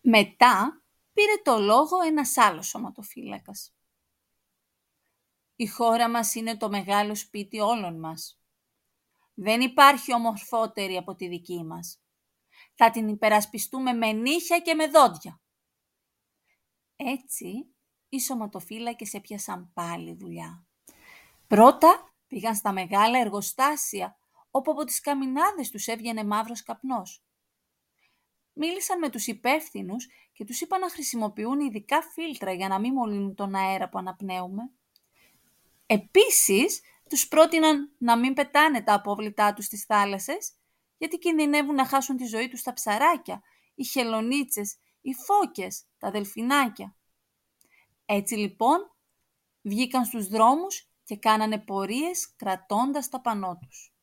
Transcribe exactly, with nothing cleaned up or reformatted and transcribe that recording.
Μετά πήρε το λόγο ένας άλλος σωματοφύλακας. Η χώρα μας είναι το μεγάλο σπίτι όλων μας. Δεν υπάρχει ομορφότερη από τη δική μας. Θα την υπερασπιστούμε με νύχια και με δόντια. Έτσι, οι σωματοφύλακες έπιασαν πάλι δουλειά. Πρώτα πήγαν στα μεγάλα εργοστάσια, όπου από τις καμινάδες τους έβγαινε μαύρος καπνός. Μίλησαν με τους υπεύθυνους και τους είπαν να χρησιμοποιούν ειδικά φίλτρα για να μην μολύνουν τον αέρα που αναπνέουμε. Επίσης, τους πρότειναν να μην πετάνε τα απόβλητά τους στις θάλασσες, γιατί κινδυνεύουν να χάσουν τη ζωή τους τα ψαράκια, οι χελωνίτσες, οι φώκες, τα δελφινάκια. Έτσι λοιπόν, βγήκαν στους δρόμους και κάνανε πορείες κρατώντας τα πανό τους.